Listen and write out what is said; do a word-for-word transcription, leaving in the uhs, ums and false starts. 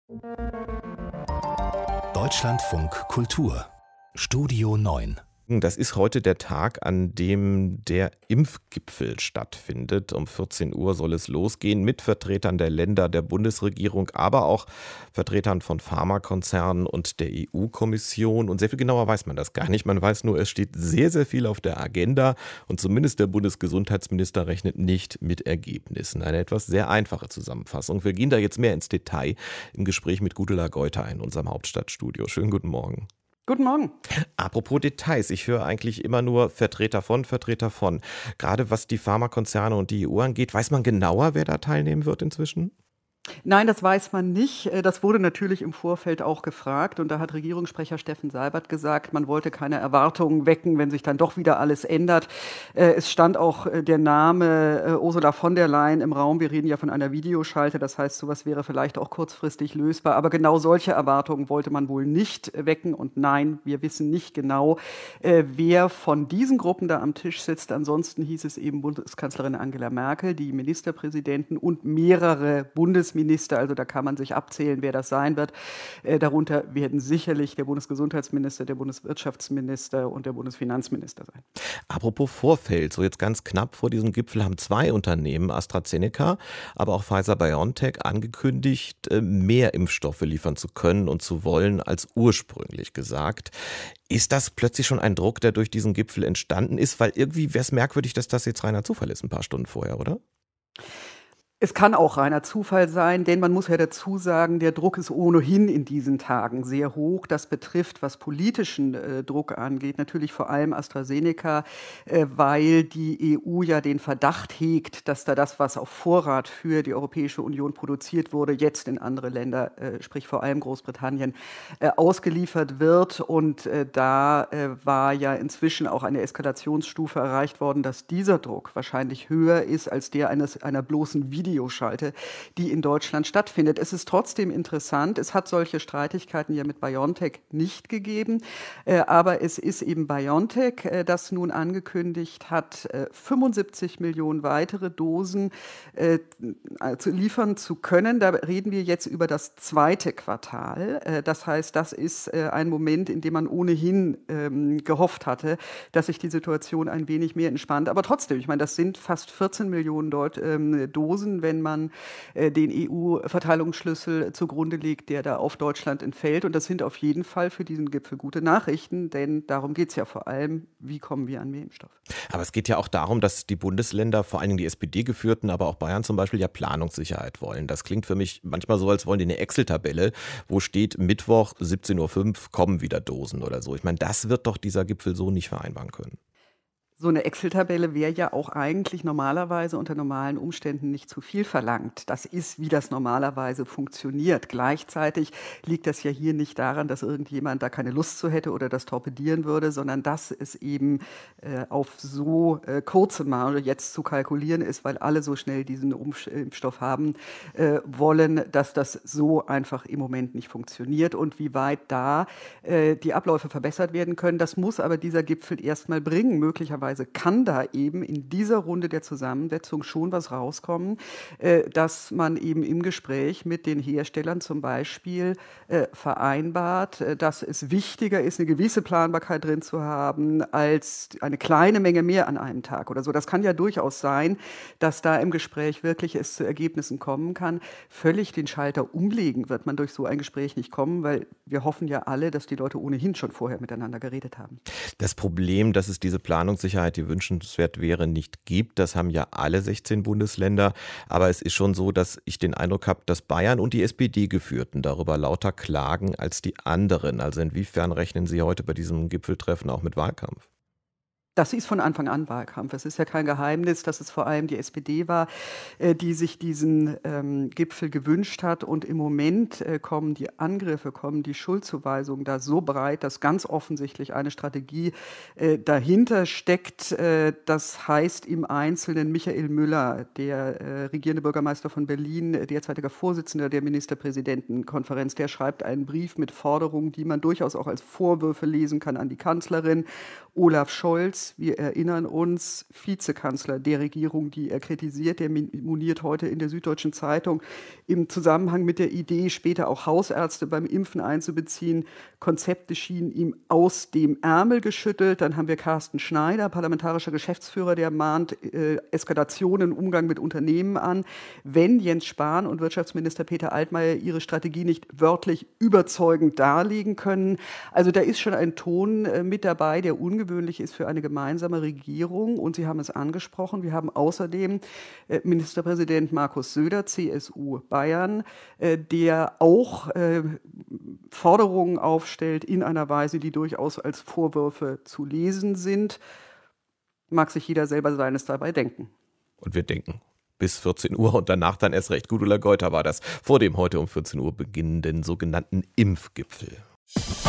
Deutschlandfunk Kultur Studio neun. Das ist heute der Tag, an dem der Impfgipfel stattfindet. Um vierzehn Uhr soll es losgehen mit Vertretern der Länder, der Bundesregierung, aber auch Vertretern von Pharmakonzernen und der E U-Kommission. Und sehr viel genauer weiß man das gar nicht. Man weiß nur, es steht sehr, sehr viel auf der Agenda und zumindest der Bundesgesundheitsminister rechnet nicht mit Ergebnissen. Eine etwas sehr einfache Zusammenfassung. Wir gehen da jetzt mehr ins Detail im Gespräch mit Gudula Geuter in unserem Hauptstadtstudio. Schönen guten Morgen. Guten Morgen. Apropos Details, ich höre eigentlich immer nur Vertreter von, Vertreter von. Gerade was die Pharmakonzerne und die E U angeht, weiß man genauer, wer da teilnehmen wird inzwischen? Nein, das weiß man nicht. Das wurde natürlich im Vorfeld auch gefragt. Und da hat Regierungssprecher Steffen Seibert gesagt, man wollte keine Erwartungen wecken, wenn sich dann doch wieder alles ändert. Es stand auch der Name Ursula von der Leyen im Raum. Wir reden ja von einer Videoschalte. Das heißt, sowas wäre vielleicht auch kurzfristig lösbar. Aber genau solche Erwartungen wollte man wohl nicht wecken. Und nein, wir wissen nicht genau, wer von diesen Gruppen da am Tisch sitzt. Ansonsten hieß es eben Bundeskanzlerin Angela Merkel, die Ministerpräsidenten und mehrere Bundesminister. Minister, also da kann man sich abzählen, wer das sein wird. Äh, darunter werden sicherlich der Bundesgesundheitsminister, der Bundeswirtschaftsminister und der Bundesfinanzminister sein. Apropos Vorfeld, so jetzt ganz knapp vor diesem Gipfel haben zwei Unternehmen, AstraZeneca, aber auch Pfizer-BioNTech, angekündigt, mehr Impfstoffe liefern zu können und zu wollen als ursprünglich gesagt. Ist das plötzlich schon ein Druck, der durch diesen Gipfel entstanden ist? Weil irgendwie wäre es merkwürdig, dass das jetzt reiner Zufall ist, ein paar Stunden vorher, oder? Es kann auch reiner Zufall sein, denn man muss ja dazu sagen, der Druck ist ohnehin in diesen Tagen sehr hoch. Das betrifft, was politischen äh, Druck angeht, natürlich vor allem AstraZeneca, äh, weil die E U ja den Verdacht hegt, dass da das, was auf Vorrat für die Europäische Union produziert wurde, jetzt in andere Länder, äh, sprich vor allem Großbritannien, äh, ausgeliefert wird. Und äh, da äh, war ja inzwischen auch eine Eskalationsstufe erreicht worden, dass dieser Druck wahrscheinlich höher ist als der eines einer bloßen Video Videoschalte, die in Deutschland stattfindet. Es ist trotzdem interessant, es hat solche Streitigkeiten ja mit BioNTech nicht gegeben, äh, aber es ist eben BioNTech, äh, das nun angekündigt hat, äh, fünfundsiebzig Millionen weitere Dosen äh, zu liefern zu können. Da reden wir jetzt über das zweite Quartal. Äh, das heißt, das ist äh, ein Moment, in dem man ohnehin ähm, gehofft hatte, dass sich die Situation ein wenig mehr entspannt. Aber trotzdem, ich meine, das sind fast vierzehn Millionen Deut- ähm, Dosen, wenn man äh, den E U-Verteilungsschlüssel zugrunde legt, der da auf Deutschland entfällt. Und das sind auf jeden Fall für diesen Gipfel gute Nachrichten, denn darum geht es ja vor allem, wie kommen wir an mehr Impfstoff. Aber es geht ja auch darum, dass die Bundesländer, vor allen Dingen die S P D-geführten, aber auch Bayern zum Beispiel, ja Planungssicherheit wollen. Das klingt für mich manchmal so, als wollen die eine Excel-Tabelle, wo steht, Mittwoch siebzehn Uhr fünf kommen wieder Dosen oder so. Ich meine, das wird doch dieser Gipfel so nicht vereinbaren können. So eine Excel-Tabelle wäre ja auch eigentlich normalerweise unter normalen Umständen nicht zu viel verlangt. Das ist, wie das normalerweise funktioniert. Gleichzeitig liegt das ja hier nicht daran, dass irgendjemand da keine Lust zu hätte oder das torpedieren würde, sondern dass es eben äh, auf so äh, kurze Marge jetzt zu kalkulieren ist, weil alle so schnell diesen Impfstoff haben äh, wollen, dass das so einfach im Moment nicht funktioniert. Und wie weit da äh, die Abläufe verbessert werden können, das muss aber dieser Gipfel erstmal bringen, möglicherweise kann da eben in dieser Runde der Zusammensetzung schon was rauskommen, äh, dass man eben im Gespräch mit den Herstellern zum Beispiel äh, vereinbart, äh, dass es wichtiger ist, eine gewisse Planbarkeit drin zu haben, als eine kleine Menge mehr an einem Tag oder so. Das kann ja durchaus sein, dass da im Gespräch wirklich es zu Ergebnissen kommen kann. Völlig den Schalter umlegen wird man durch so ein Gespräch nicht kommen, weil wir hoffen ja alle, dass die Leute ohnehin schon vorher miteinander geredet haben. Das Problem, dass es diese Planungssicherheit, die wünschenswert wäre, nicht gibt. Das haben ja alle sechzehn Bundesländer. Aber es ist schon so, dass ich den Eindruck habe, dass Bayern und die S P D-Geführten darüber lauter klagen als die anderen. Also inwiefern rechnen Sie heute bei diesem Gipfeltreffen auch mit Wahlkampf? Das ist von Anfang an Wahlkampf. Es ist ja kein Geheimnis, dass es vor allem die S P D war, äh, die sich diesen ähm, Gipfel gewünscht hat. Und im Moment äh, kommen die Angriffe, kommen die Schuldzuweisungen da so breit, dass ganz offensichtlich eine Strategie äh, dahinter steckt. Äh, das heißt im Einzelnen Michael Müller, der äh, regierende Bürgermeister von Berlin, derzeitiger Vorsitzender der Ministerpräsidentenkonferenz, der schreibt einen Brief mit Forderungen, die man durchaus auch als Vorwürfe lesen kann an die Kanzlerin. Olaf Scholz, Scholz, wir erinnern uns, Vizekanzler der Regierung, die er kritisiert, der moniert heute in der Süddeutschen Zeitung im Zusammenhang mit der Idee, später auch Hausärzte beim Impfen einzubeziehen. Konzepte schienen ihm aus dem Ärmel geschüttelt. Dann haben wir Carsten Schneider, parlamentarischer Geschäftsführer, der mahnt äh, Eskalationen im Umgang mit Unternehmen an. Wenn Jens Spahn und Wirtschaftsminister Peter Altmaier ihre Strategie nicht wörtlich überzeugend darlegen können. Also da ist schon ein Ton äh, mit dabei, der ungewöhnlich ist für eine gemeinsame Regierung. Und Sie haben es angesprochen, wir haben außerdem äh, Ministerpräsident Markus Söder, C S U Bayern, äh, der auch äh, Forderungen aufstellt in einer Weise, die durchaus als Vorwürfe zu lesen sind. Mag sich jeder selber seines dabei denken. Und wir denken bis vierzehn Uhr und danach dann erst recht. Gudula Geuter war das vor dem heute um vierzehn Uhr beginnenden sogenannten Impfgipfel.